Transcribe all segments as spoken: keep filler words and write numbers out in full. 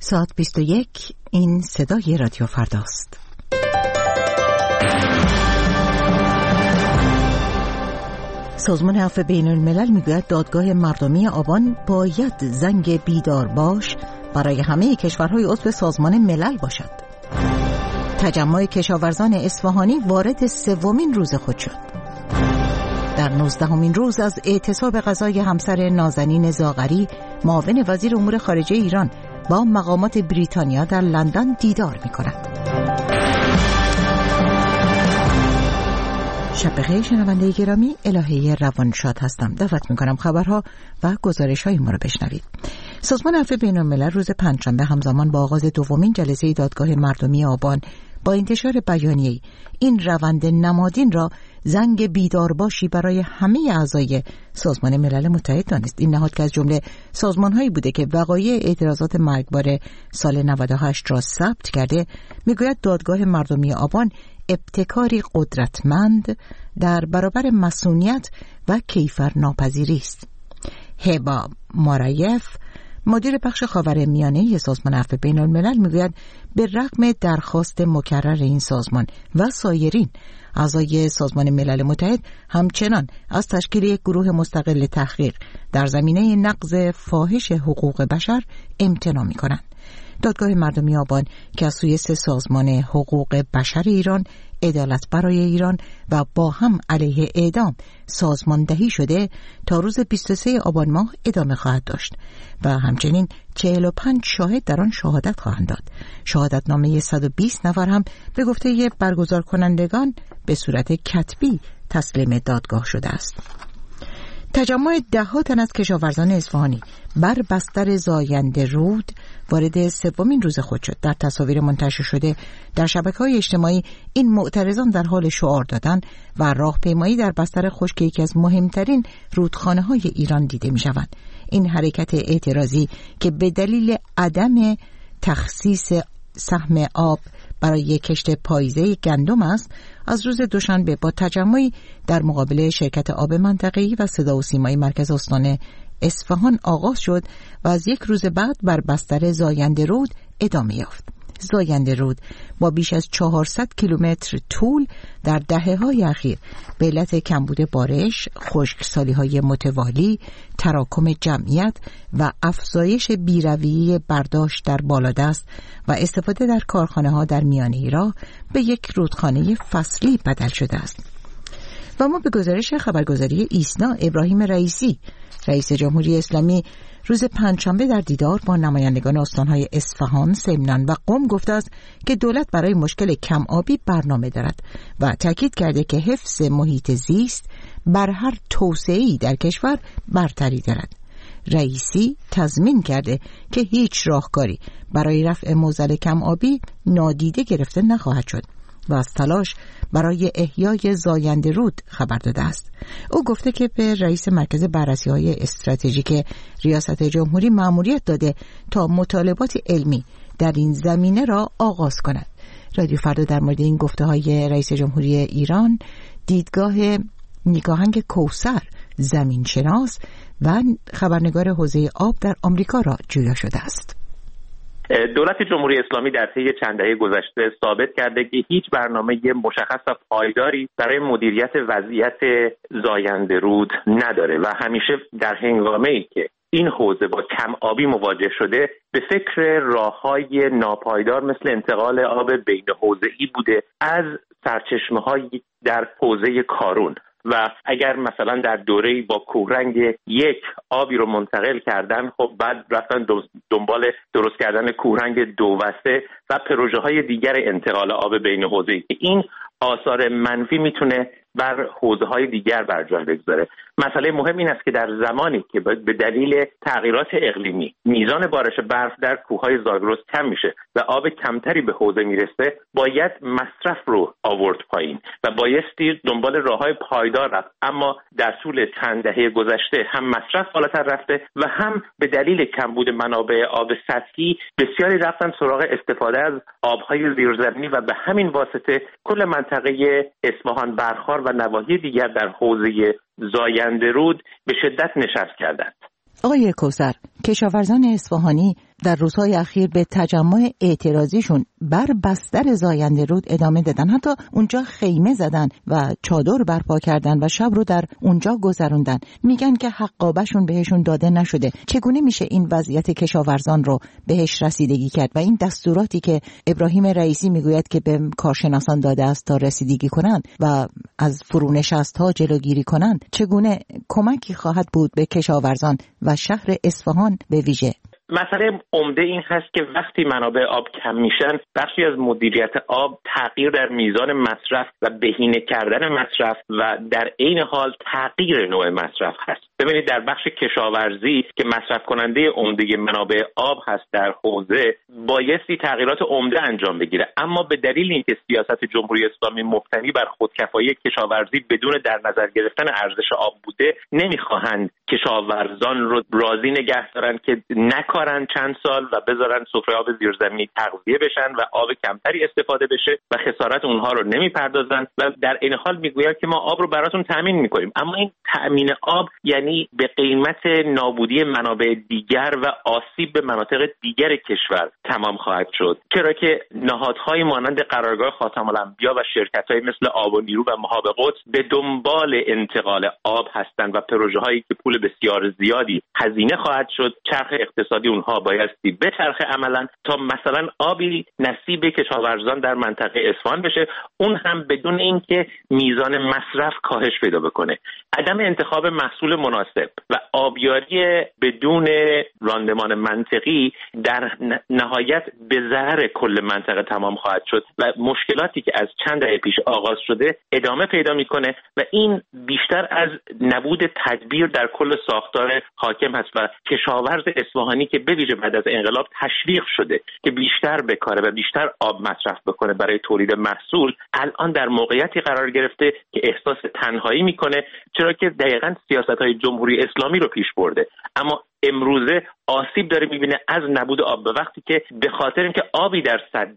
ساعت بیست و یک. این صدای رادیو فرداست. سازمان عفو بین الملل میگوید دادگاه مردمی آبان باید زنگ بیدار باش برای همه کشورهای عضو سازمان ملل باشد. تجمع کشاورزان اصفهانی وارد سومین روز خود شد. در نوزدهمین روز از اعتصاب غذای همسر نازنین زاغری، معاون وزیر امور خارجه ایران با مقامات بریتانیا در لندن دیدار می‌کند. شب بخیر شنونده گرامی، الهه روانشاد هستم. دعوت می‌کنم خبرها و گزارش‌های ما را بشنوید. سازمان عفو بین الملل روز پنجشنبه همزمان با آغاز دومین جلسه دادگاه مردمی آبان با انتشار بیانیه‌ای این روند نمادین را زنگ بیدارباشی برای همه اعضای سازمان ملل متحد دانست. این نهاد که از جمله سازمان‌هایی بوده که وقایع اعتراضات مرگبار سال نود و هشت را ثبت کرده، میگوید دادگاه مردمی آبان ابتکاری قدرتمند در برابر مصونیت و کیفرناپذیری است. هبا مارایف، مدیر بخش خاورمیانه سازمان عفو بین الملل، میگوید به رغم درخواست مکرر این سازمان و سایرین اعضای سازمان ملل متحد همچنان از تشکیل یک گروه مستقل تحقیق در زمینه نقض فاحش حقوق بشر امتناع می‌کنند. دادگاه مردمی آبان که از سوی سه سازمان حقوق بشر ایران، عدالت برای ایران و با هم علیه اعدام سازماندهی شده، تا روز بیست و سوم آبان ماه ادامه خواهد داشت و همچنین چهل و پنج شاهد در آن شهادت خواهند داد. شهادتنامه صد و بیست نفر هم به گفته برگزار کنندگان به صورت کتبی تسلیم دادگاه شده است. تجمع ده ها تن از کشاورزان اصفهانی بر بستر زاینده رود وارد سومین روز خود شد. در تصاویر منتشر شده در شبکه‌های اجتماعی این معترضان در حال شعار دادن و راهپیمایی در بستر خشک یکی از مهمترین رودخانه‌های ایران دیده می‌شوند. این حرکت اعتراضی که به دلیل عدم تخصیص سهم آب برای کشت پاییزه گندم است، از روز دوشنبه با تجمعی در مقابل شرکت آب منطقه‌ای و صدا و سیمای مرکز استان اصفهان آغاز شد و از یک روز بعد بر بستر زاینده رود ادامه یافت. زاینده رود با بیش از چهارصد کیلومتر طول در دهه‌های اخیر به علت کمبود بارش، خشکسالی‌های متوالی، تراکم جمعیت و افزایش بی‌رویه برداشت در بالادست و استفاده در کارخانه‌ها در میانه راه به یک رودخانه فصلی بدل شده است. و ما به گزارش خبرگزاری ایسنا، ابراهیم رئیسی، رئیس جمهوری اسلامی، روز پنجشنبه در دیدار با نمایندگان استان‌های اصفهان، سمنان و قم گفته است که دولت برای مشکل کم آبی برنامه دارد و تاکید کرده که حفظ محیط زیست بر هر توسعه‌ای در کشور برتری دارد. رئیسی تضمین کرده که هیچ راهکاری برای رفع معضل کم آبی نادیده گرفته نخواهد شد و از تلاش برای احیای زاینده رود خبر داده است. او گفته که به رئیس مرکز بررسی‌های استراتژیک ریاست جمهوری مأموریت داده تا مطالبات علمی در این زمینه را آغاز کند. رادیو فردا در مورد این گفته‌های رئیس جمهوری ایران دیدگاه نیکاهنگ کوثر، زمینشناس و خبرنگار حوزه آب در آمریکا را جویا شده است. دولت جمهوری اسلامی در طی چند دهه گذشته ثابت کرده که هیچ برنامه مشخص و پایداری برای مدیریت وضعیت زاینده رود نداره و همیشه در هنگامه‌ای که این حوزه با کم آبی مواجه شده به فکر راه‌های ناپایدار مثل انتقال آب بین حوزه‌ای بوده از سرچشمه‌هایی در حوزه کارون و اگر مثلا در دوره‌ای با کوهرنگ یک آبی رو منتقل کردن، خب بعد رفتن دنبال درست کردن کوهرنگ دو و سه و پروژه‌های دیگر انتقال آب بین حوزه‌ای. این آثار منفی میتونه بر حوزه‌های دیگر بر جای بگذاره. مسئله مهم این است که در زمانی که به دلیل تغییرات اقلیمی میزان بارش برف در کوههای زاگرس کم میشه و آب کمتری به حوزه میرسه، باید مصرف رو آورد پایین و بایستی دنبال راههای پایدار رفت. اما در طول چند دهه گذشته هم مصرف بالاتر رفته و هم به دلیل کمبود منابع آب سطحی بسیاری رفتن سراغ استفاده از آبهای زیرزمینی و به همین واسطه کل منطقه اصفهان، برخار و نواحی دیگر در حوزه زاینده رود به شدت نشست کردند. آقای کوثر، کشاورزان اصفهانی در روزهای اخیر به تجمع اعتراضیشون بر بستر زاینده رود ادامه دادن. حتی اونجا خیمه زدن و چادر برپا کردن و شب رو در اونجا گذروندن. میگن که حقابشون بهشون داده نشده. چگونه میشه این وضعیت کشاورزان رو بهش رسیدگی کرد و این دستوراتی که ابراهیم رئیسی میگوید که به کارشناسان داده است تا رسیدگی کنند و از فرونشست‌ها جلوگیری کنند، چگونه کمکی خواهد بود به کشاورزان و شهر اصفهان به ویژه؟ مسئله عمده این هست که وقتی منابع آب کم میشن، بخشی از مدیریت آب تغییر در میزان مصرف و بهینه کردن مصرف و در عین حال تغییر نوع مصرف هست. ببینید در بخش کشاورزی که مصرف کننده عمده منابع آب هست در حوزه، بایستی تغییرات عمده انجام بگیره، اما به دلیل اینکه سیاست جمهوری اسلامی مبتنی بر خودکفایی کشاورزی بدون در نظر گرفتن ارزش آب بوده، نمیخواهند کشاورزان رو راضی نگه دارن که نکارن چند سال و بذارن سفره آب زیرزمینی تغذیه بشن و آب کمتری استفاده بشه و خسارت اونها رو نمیپردازن و در این حال میگوید که ما آب رو براتون تامین میکنیم. اما این تامین آب یعنی به قیمت نابودی منابع دیگر و آسیب به مناطق دیگر کشور تمام خواهد شد، چرا که نهادهای مانند قرارگاه خاتم الانبیا و شرکت‌های مثل آب و نیرو و مهاب قدس به دنبال انتقال آب هستند و پروژه‌هایی که پول بسیار زیادی هزینه خواهد شد. چرخ اقتصادی اونها بایستی بچرخه عملاً تا مثلا آبی نصیب کشاورزان در منطقه اصفهان بشه، اون هم بدون اینکه میزان مصرف کاهش پیدا بکنه. عدم انتخاب محصول مناسب و آبیاری بدون راندمان منطقی در نهایت به ضرر کل منطقه تمام خواهد شد و مشکلاتی که از چند دهه پیش آغاز شده ادامه پیدا میکنه و این بیشتر از نبود تدبیر در کل ساختار حاکم هست و کشاورز اصفهانی که به ویژه بعد از انقلاب تشویق شده که بیشتر بکاره و بیشتر آب مصرف بکنه برای تولید محصول، الان در موقعیتی قرار گرفته که احساس تنهایی میکنه، چرا که دقیقاً سیاست‌های جمهوری اسلامی رو پیش برده. اما امروزه آسیب داره میبینه از نبود آب، به وقتی که به خاطر اینکه آبی در سد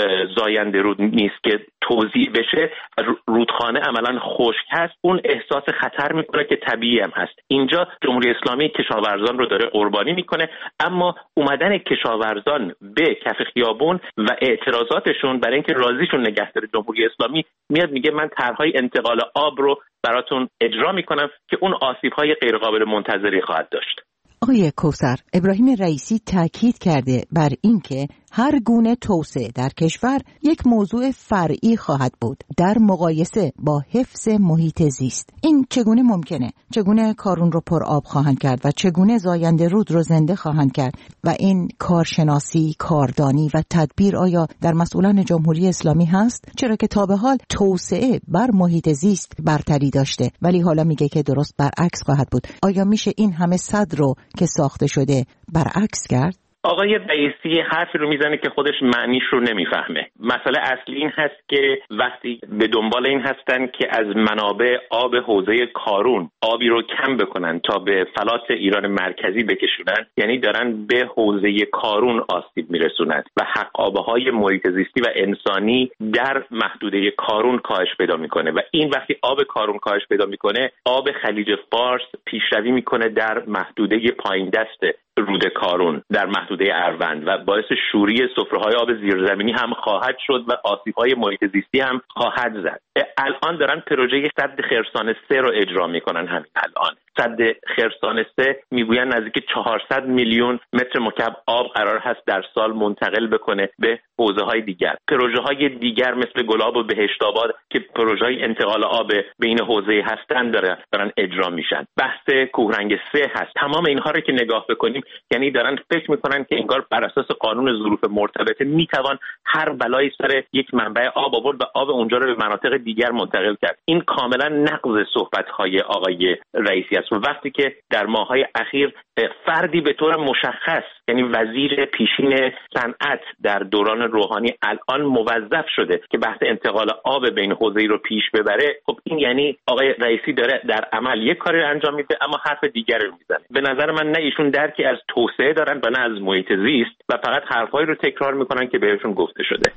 زاینده رود نیست که توزیع بشه، رودخانه عملاً خشک هست، اون احساس خطر میکنه که طبیعی هم هست. اینجا جمهوری اسلامی کشاورزان رو داره قربانی میکنه، اما اومدن کشاورزان به کف خیابون و اعتراضاتشون برای اینکه راضیشون نگه داره جمهوری اسلامی، میاد میگه من طرحهای انتقال آب رو براتون اجرا میکنم که اون آسیب‌های غیرقابل منتظری خواهد داشت. آقای کوثر، ابراهیم رئیسی تاکید کرده بر اینکه هر گونه توسعه در کشور یک موضوع فرعی خواهد بود در مقایسه با حفظ محیط زیست. این چگونه ممکنه؟ چگونه کارون رو پر آب خواهند کرد و چگونه زاینده رود رو زنده خواهند کرد؟ و این کارشناسی، کاردانی و تدبیر آیا در مسئولان جمهوری اسلامی هست؟ چرا که تا به حال توسعه بر محیط زیست برتری داشته، ولی حالا میگه که درست برعکس خواهد بود. آیا میشه این همه صد رو که ساخته شده برعکس کرد؟ آقای رئیسی حرفی رو میزنه که خودش معنیش رو نمیفهمه. مسئله اصلی این هست که وقتی به دنبال این هستن که از منابع آب حوزه کارون آبی رو کم بکنن تا به فلات ایران مرکزی بکشونن، یعنی دارن به حوزه کارون آسیب میرسونن و حق آبهای محیط زیستی و انسانی در محدوده کارون کاهش پیدا میکنه و این وقتی آب کارون کاهش پیدا میکنه، آب خلیج فارس پیشروی میکنه در محدوده پایین دست رود کارون در محدوده اروند و باعث شوری سفره‌های آب زیرزمینی هم خواهد شد و آسیب‌های محیط زیستی هم خواهد زد. الان دارن پروژه سد خرسان سه رو اجرا میکنن. همین الان سد خرسان سه میگوین نزدیک چهارصد میلیون متر مکعب آب قرار هست در سال منتقل بکنه به حوزه‌های دیگر. پروژه‌های دیگر مثل گلاب و بهشت‌آباد که پروژه‌های انتقال آب بین حوزه هستن دارن دارن اجرا میشن. بحث کوهرنگ سه هست. تمام اینها رو که نگاه بکنیم، یعنی دارن فکر میکنن که انگار بر اساس قانون ظروف مرتبطه میتوان هر بلایی سر یک منبع آب آورد و آب اونجا رو به مناطق دیگر منتقل کرد. این کاملا نقض صحبت‌های آقای رئیسی است و وقتی که در ماه‌های اخیر فردی به طور مشخص، یعنی وزیر پیشین صنعت در دوران روحانی الان موظف شده که بحث انتقال آب بین حوزه‌ای رو پیش ببره، خب این یعنی آقای رئیسی داره در عمل یک کاری رو انجام میده اما حرف دیگری رو میزنه. به نظر من نه ایشون درکی از توسعه دارن و نه از محیط زیست و فقط حرفایی رو تکرار میکنن که بهشون گفته شده.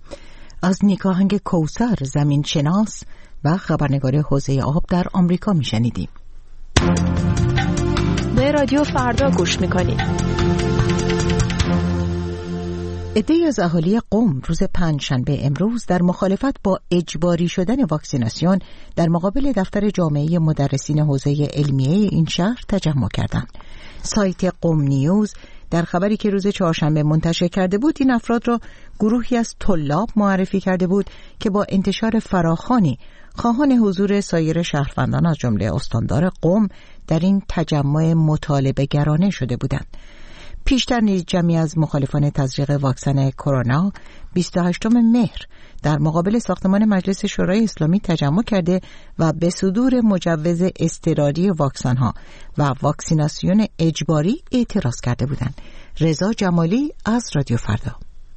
از نیکاهنگ کوثر، زمین شناس و خبرنگار حوزه آب در آمریکا میشنیدیم. به رادیو فردا گوش میکنید. عده‌ای از اهالی قم روز پنجشنبه امروز در مخالفت با اجباری شدن واکسیناسیون در مقابل دفتر جامعه مدرسین حوزه علمیه این شهر تجمع کردند. سایت قم نیوز در خبری که روز چهارشنبه منتشر کرده بود این افراد را گروهی از طلاب معرفی کرده بود که با انتشار فراخوانی خواهان حضور سایر شهروندان از جمله استاندار قم در این تجمع مطالبه گرانه شده بودند. پیشتر نیز جمعی از مخالفان تزریق واکسن کرونا بیست و هشتم مهر در مقابل ساختمان مجلس شورای اسلامی تجمع کرده و به صدور مجوز اضطراری واکسن‌ها و واکسیناسیون اجباری اعتراض کرده بودند. رضا جمالی از رادیو فردا.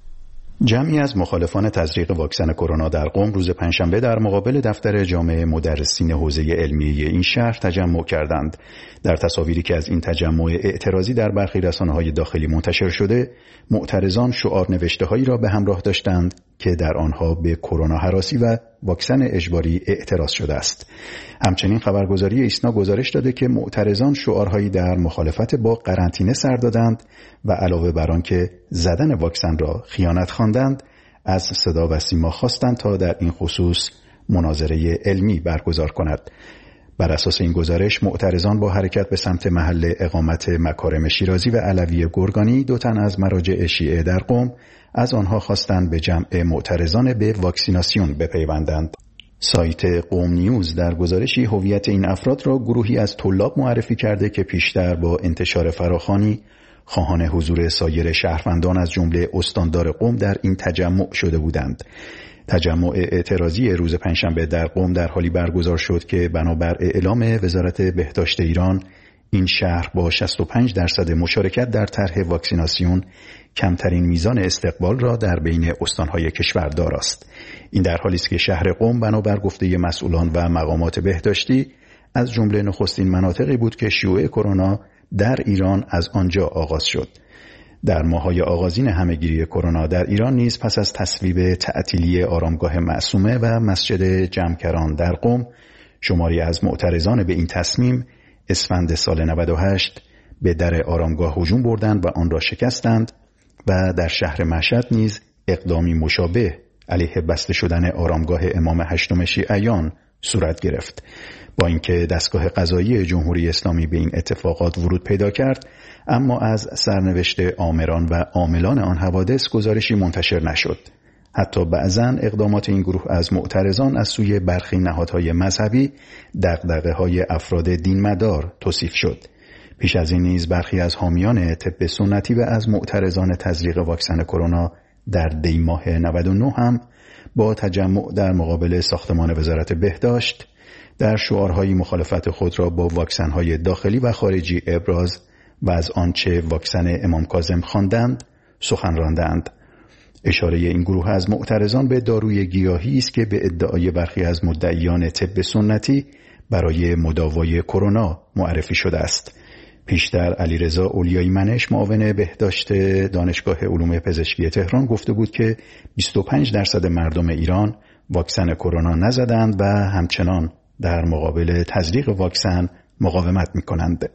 جمعی از مخالفان تزریق واکسن کرونا در قم روز پنجشنبه در مقابل دفتر جامعه مدرسین حوزه علمیه این شهر تجمع کردند. در تصاویری که از این تجمع اعتراضی در برخی رسانه‌های داخلی منتشر شده، معترضان شعار نوشته‌هایی را به همراه داشتند که در آنها به کرونا هراسی و واکسن اجباری اعتراض شده است. همچنین خبرگزاری ایسنا گزارش داده که معترضان شعارهایی در مخالفت با قرنطینه سر دادند و علاوه بر آن که زدن واکسن را خیانت خواندند، از صدا و سیما خواستند تا در این خصوص مناظره علمی برگزار کند. بر اساس این گزارش معترضان با حرکت به سمت محل اقامت مکارم شیرازی و علوی گرگانی دو تن از مراجع شیعه در قم از آنها خواستند به جمع معترضان به واکسیناسیون بپیوندند. سایت قم نیوز در گزارشی هویت این افراد را گروهی از طلاب معرفی کرده که پیشتر با انتشار فراخوانی خواهان حضور سایر شهروندان از جمله استاندار قم در این تجمع شده بودند. تجمع اعتراضی روز پنجشنبه در قم در حالی برگزار شد که بنابر اعلام وزارت بهداشت ایران این شهر با شصت و پنج درصد مشارکت در طرح واکسیناسیون کمترین میزان استقبال را در بین استانهای کشور دارست. این در حالی است که شهر قم بنابر گفته مسئولان و مقامات بهداشتی از جمله نخستین مناطقی بود که شیوع کرونا در ایران از آنجا آغاز شد. در ماه‌های آغازین همه‌گیری کرونا در ایران نیز پس از تصویب تعطیلی آرامگاه معصومه و مسجد جمکران در قم، شماری از معترضان به این تصمیم اسفند سال نود و هشت به در آرامگاه هجوم بردند و آن را شکستند و در شهر مشهد نیز اقدامی مشابه علیه بسته شدن آرامگاه امام هشتم شیعیان صورت گرفت. با اینکه دستگاه قضایی جمهوری اسلامی به این اتفاقات ورود پیدا کرد، اما از سرنوشت آمران و عاملان آن حوادث گزارشی منتشر نشد. حتی بعضاً اقدامات این گروه از معترضان از سوی برخی نهادهای مذهبی دغدغه‌های افراد دینمدار توصیف شد. پیش از این نیز برخی از حامیان طب سنتی و از معترضان تزریق واکسن کرونا در دی ماه نود و نه هم با تجمع در مقابل ساختمان وزارت بهداشت در شعارهای مخالفت خود را با واکسن‌های داخلی و خارجی ابراز و از آنچه واکسن امام کاظم خواندند سخن راندند. اشاره این گروه از معترضان به داروی گیاهی است که به ادعای برخی از مدعیان طب سنتی برای مداوای کرونا معرفی شده است. پیشتر علیرضا اولیایی منش معاون بهداشت دانشگاه علوم پزشکی تهران گفته بود که بیست و پنج درصد مردم ایران واکسن کرونا نزدند و همچنان در مقابل تزریق واکسن مقاومت می‌کنند.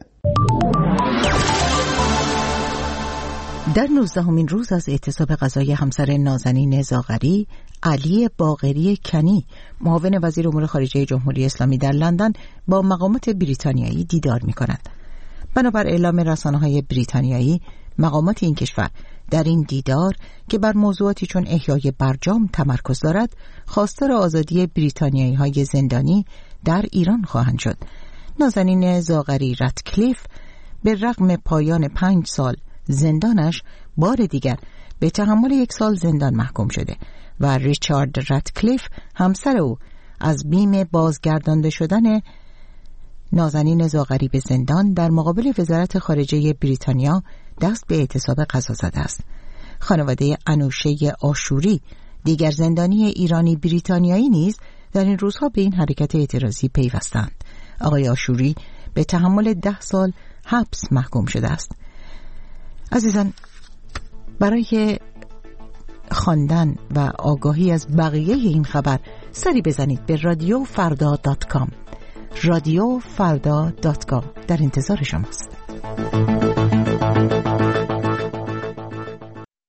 در نوزدهمین روز از اعتصاب غذای همسر نازنین زاغری، علی باقری کنی معاون وزیر امور خارجه جمهوری اسلامی در لندن با مقامات بریتانیایی دیدار می‌کند. بنابر اعلام رسانه‌های بریتانیایی، مقامات این کشور در این دیدار که بر موضوعاتی چون احیای برجام تمرکز دارد، خواستار آزادی بریتانیایی‌های زندانی در ایران خواهند شد. نازنین زاغری رتکلیف به رغم پایان پنج سال زندانش بار دیگر به تحمل یک سال زندان محکوم شده و ریچارد رتکلیف همسر او از بیم بازگردانده شدن نازنین زاغری به زندان در مقابل وزارت خارجه بریتانیا دست به اعتصاب قضا زده است. خانواده انوشه آشوری، دیگر زندانی ایرانی بریتانیایی نیز در این روزها به این حرکت اعتراضی پیوستند. آقای آشوری به تحمل ده سال حبس محکوم شده است. عزیزان، برای خواندن و آگاهی از بقیه این خبر سری بزنید به رادیو فردا دات کام. رادیو فردا دات کام در انتظار شماست.